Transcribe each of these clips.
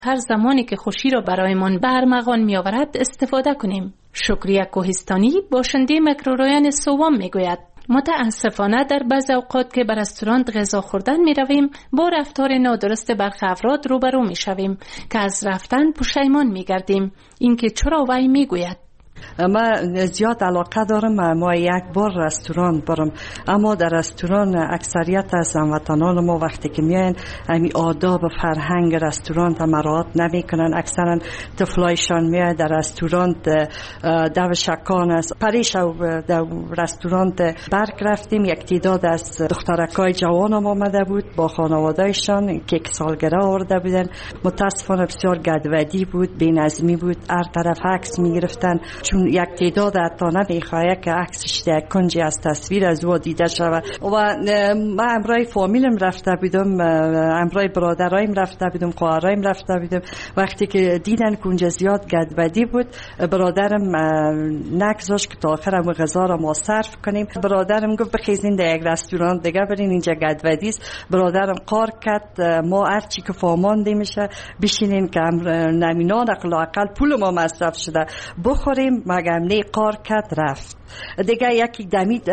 هر زمانی که خوشی را برایمان به ارمغان می‌آورد استفاده کنیم. شکریه کوهستانی باشنده میکرورایان سوم میگوید متاسفانه در بعض اوقات که به رستوران غذا خوردن می رویم با رفتار نادرست برخی افراد روبرو می شویم که از رفتن پشیمان می گردیم. اینکه چرا وی می گوید ما زیاد علاقه دارم ما یک بار رستوران برم، اما در رستوران اکثریت از هموطنان ما وقتی که میاین همین آداب فرهنگ رستوران را مراعات نمیکنن. اکثرا طفلایشان میاد در رستوران دو شکان است. پریش در رستوران برگ رفتیم، یک تعداد از دخترکای جوان هم آمده بود با خانوادهشان که یک سالگرد آورده بودن. متاسفانه بسیار گدودی بود، بی‌نظمی بود، هر طرف عکس میگرفتن، چون یک تعداد حتی نمیخواه که عکسش در کنجی از تصویر از او دیده شود. و من امرای فامیلم رفته بودم، امرای برادرایم رفته بودم، خواهرایم رفته بودم. وقتی که دیدن کنج زیاد گدودی بود، برادرم نگذاشت که تا آخر هم غذا را ما صرف کنیم. برادرم گفت بخیزین در یک رستوران دیگه برین، اینجا گدودی است. برادرم قار کرد ما هرچی که فامانده میشه بشینین که نمینان اقل پول ما مصرف شده بخوریم، مگم نه قار کرد رفت دیگه. یکی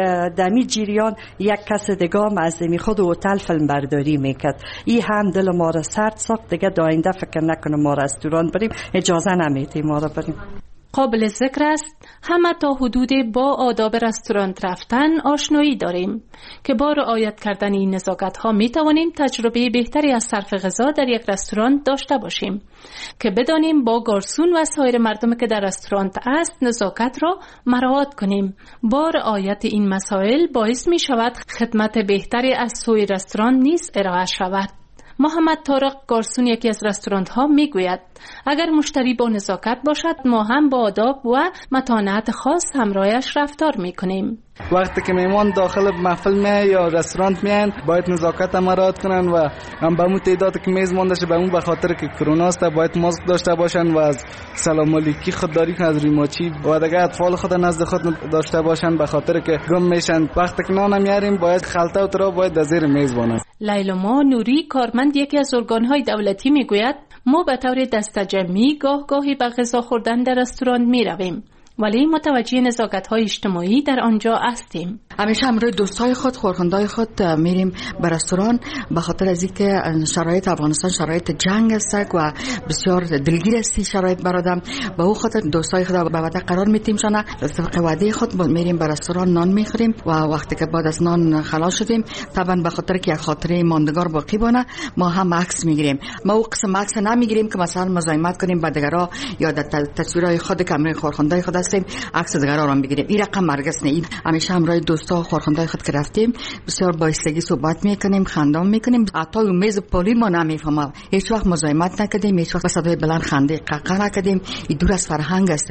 دمی جریان یک کس دیگه هم از خود هتل فیلم برداری میکرد. این هم دل ما را سرد ساخت دیگه. داینده فکر نکنم ما رستوران بریم، اجازه نمیدیم ما را بریم. قابل ذکر است همه تا حدود با آداب رستوران رفتن آشنایی داریم که با رعایت کردن این نزاکت‌ها می توانیم تجربه بهتری از صرف غذا در یک رستوران داشته باشیم که بدانیم با گارسون و سایر مردمی که در رستوران است نزاکت را مراعات کنیم. با رعایت این مسائل باعث می شود خدمت بهتری از سوی رستوران نیز ارائه شود. محمد طارق گارسون یکی از رستوران‌ها ها میگوید اگر مشتری با نزاکت باشد ما هم با آداب و متانت خاص همراهش رفتار میکنیم. وقتی که میمان داخل محفل میاد یا رستوران میان باید نزاکت مراعات کنن و هم به اون تعداد که میز مونده شه به اون به خاطر که کرونا است باید ماسک داشته باشن و از سلام علیکی خودداری کنن از ریماچی و دیگه اطفال خود نزد خود داشته باشن به خاطر که گم میشن. وقتی که نان میاریم باید خلطه و ترا باید در زیر میز بانه. لیلا نوری کارمند یکی از ارگان‌های دولتی میگوید ما به طور دسته‌جمعی گاهی به غذا خوردن در رستوران میرویم ولی متوجه نزاکت‌های اجتماعی در آنجا هستیم. همیشه همراه دوستای خود، خورخندای خود میریم به رستوران به خاطر از اینکه شرایط افغانستان شرایط جنگ است و بسیار دلگیر است شرایط برادم. به او خاطر دوستای خود به وعده قرار میتیم شنا طبق وعده خود میریم به رستوران نان میخوریم و وقتی که بعد از نان خلاص شدیم طبعا به خاطر که یک خاطره ماندگار باقی بونه ما هم عکس میگیریم. ما او قسم عکس نمیگیریم که مثلا مزاحمت کنیم با دیگرا یا در تصویرهای خود کامره خورخندای خود عکس دیگران را میگیریم. این رقم مرگس نه. همیشه همراه دوستا و خورخندای خود که رفتیم بسیار با ایستگی صحبت میکنیم، خندام میکنیم. حتی اون میز پولی ما نمیفهمم. هیچ وقت مزاحمت نکردیم، هیچ وقت صدای بلند خنده ققه نکردیم. این دور از فرهنگ است.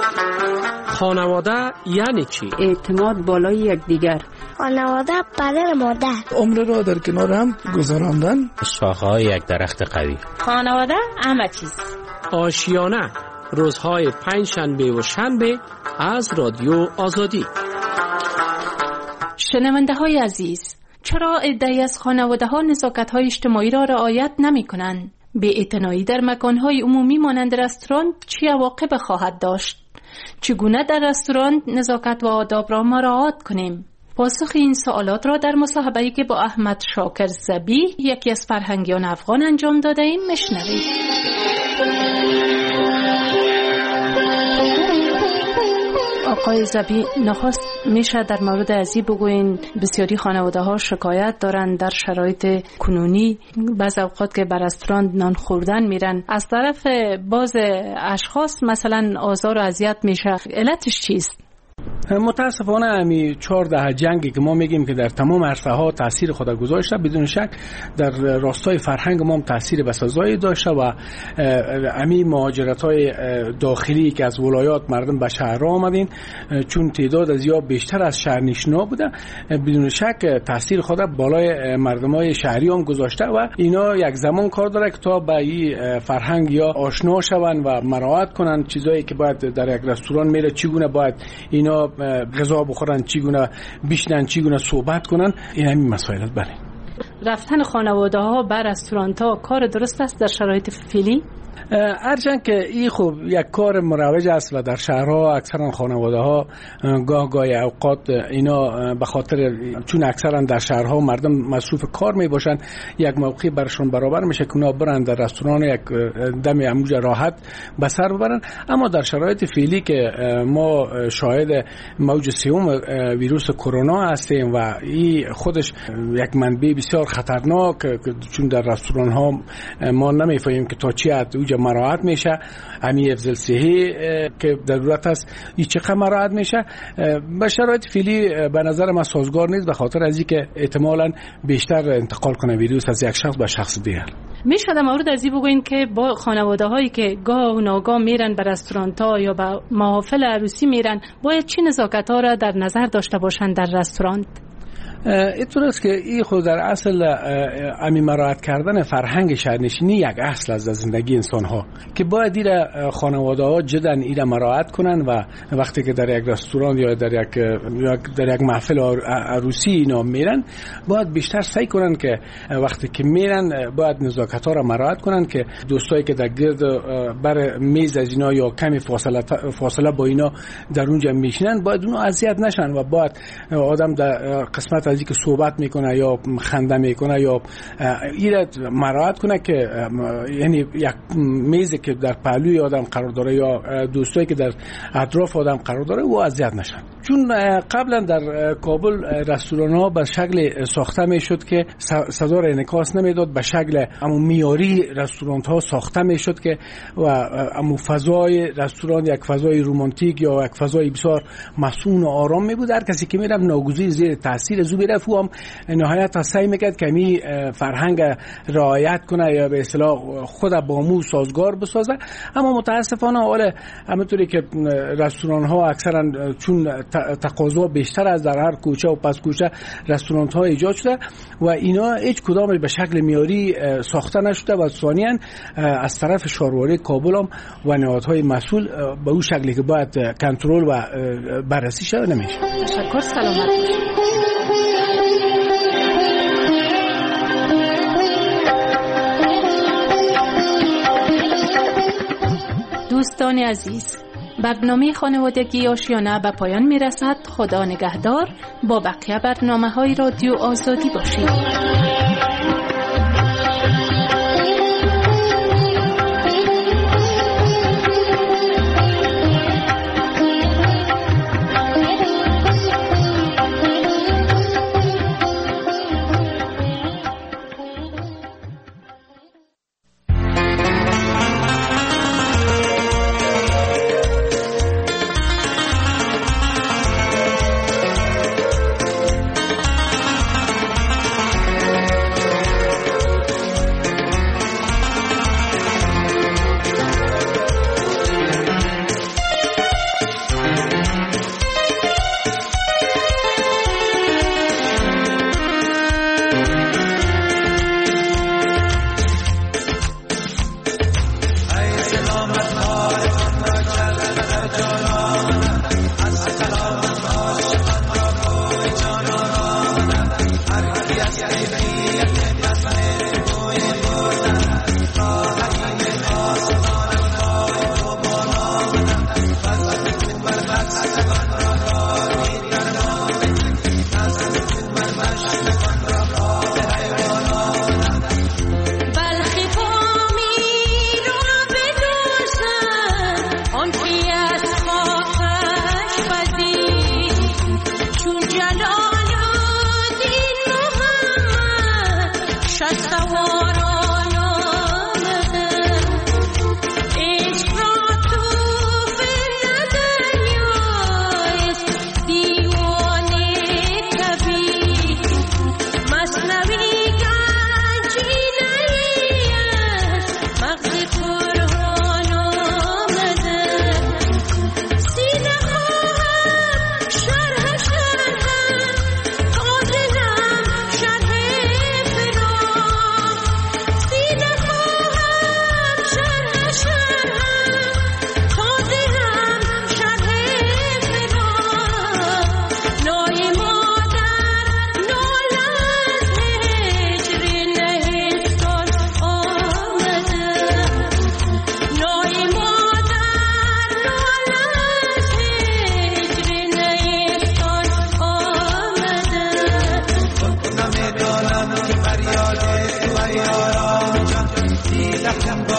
خانواده یعنی چی؟ اعتماد بالای یکدیگر. خانواده پدر مادر. عمر را در کنار هم گذراندن. شاخه‌های یک درخت قوی. خانواده همه چیز. آشیانه روزهای پنجشنبه و شنبه از رادیو آزادی. شنونده های عزیز، چرا عده‌ای از خانواده ها نزاکت های اجتماعی را رعایت نمی کنند؟ بی‌اعتنایی در مکان های عمومی مانند رستوران چه عواقب خواهد داشت؟ چگونه در رستوران نزاکت و آداب را مراعات کنیم؟ پاسخ این سوالات را در مصاحبه‌ای که با احمد شاکر زبیح یکی از فرهنگیان افغان انجام داده ایم میشنوید. آقای زبیح، نخست میشه در مورد ازی بگوین بسیاری خانواده ها شکایت دارن در شرایط کنونی بعض اوقات که بر رستوران نان خوردن میرن از طرف بعض اشخاص مثلا آزار و اذیت میشه. علتش چیست؟ متاسفانه همی 14 جنگی که ما میگیم که در تمام عرصه ها تاثیر خود گذاشته، بدون شک در راستای فرهنگ ما هم تاثیر بسزایی داشته و همی مهاجرت های داخلی که از ولایات مردم به شهر آمدین چون تعداد از یا بیشتر از شهرنشینا بوده، بدون شک تاثیر خود بالای مردمای شهری هم گذاشته و اینا یک زمان کار داره که تا به این فرهنگ یا آشنا شون و مراعات کنن چیزایی که باید در یک رستوران میره چگونه باید اینا غذا بخورن، چگونه بشنن، چگونه صحبت کنن. این همین مسائل است. بله، رفتن خانواده ها به رستوران ها کار درست است در شرایط فعلی؟ هرچند که این خب یک کار مروج است و در شهرها اکثرا خانواده ها گاه اوقات اینا به خاطر چون اکثرا در شهرها مردم مصروف کار می باشن یک موقعی برشون برابر میشه که اونا برن در رستوران یک دم اموجه راحت به سر ببرن. اما در شرایط فعلی که ما شاهد موج سوم ویروس کرونا هستیم و این خودش یک منبع بسیار خطرناک، چون در رستوران ها ما نمیفهمیم که تا چی حد اوج مراعات میشه، همین افضل صحی که ضرورت است این چقدر مراعات میشه. به شرایط فعلی به نظر من سازگار نیست، به خاطر از اینکه احتمالاً بیشتر انتقال کنه ویروس از یک شخص به شخص دیگر. میشه در مورد از این بگوین که با خانواده هایی که گاه و ناگاه میرن به رستوران ها یا به محافل عروسی میرن باید چی نزاکت ها را در نظر داشته باشند در رستوران؟ اینطور است که این خود در اصل امی مراعات کردن فرهنگ شهرنشینی یک اصل از زندگی انسان ها که باید این خانواده ها جدا این مراعات کنن و وقتی که در یک رستوران یا در یک محفل عروسی اینا میرن باید بیشتر سعی کنن که وقتی که میرن باید نزاکت ها را مراعات کنن که دوستایی که در گرد بر میز از اینا یا کمی فاصله با اینا در اونجا میشینن باید اونو اذیت نشن و باید آدم در قسمت از اینکه صحبت میکنه یا خنده میکنه یا این مراعات کنه که یعنی یک میزی که در پهلوی آدم قرار داره یا دوستایی که در اطراف آدم قرار داره و اذیت نشن. چون قبلا در کابل رستوران ها به شکل ساخته میشد که صدا را انعکاس نمیداد، به شکل امو میاری رستوران ها ساخته میشد که و امو فضای رستوران یک فضای رمانتیک یا یک فضای بسیار مسئول و آرام می بود. هر کسی که میرفت ناگزیر زیر تاثیر زو میرفت و هم نهایت سعی میکرد که می فرهنگ رعایت کنه یا به اصطلاح خود با مو سازگار بسازه. اما متاسفانه حالا همونطوری که رستوران ها اکثرا چون تقاضا بیشتر از در هر کوچه و پس کوچه رستوران ها ایجاد شده و اینا هیچ کدام به شکل معیاری ساخته نشده و ثانیاً از طرف شهرواری کابل هم و نهادهای مسئول به اون شکلی که باید کنترل و بررسی شده نمیشه. تشکر، سلامت باشید. دوستان عزیز، برنامه خانوادگی آشیانه به پایان میرسد. خدا نگهدار. با بقیه برنامه‌های رادیو آزادی باشید.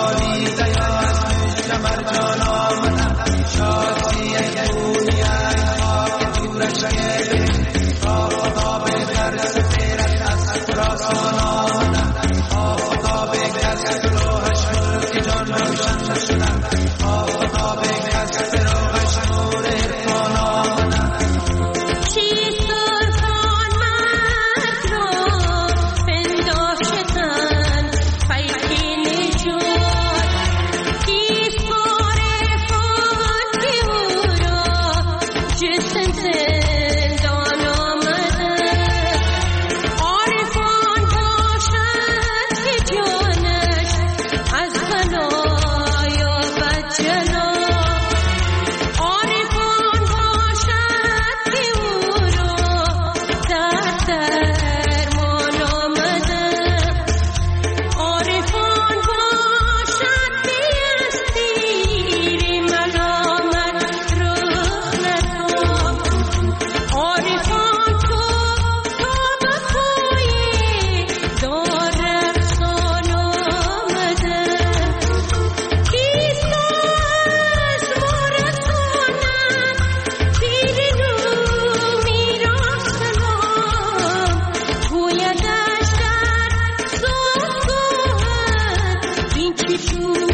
True.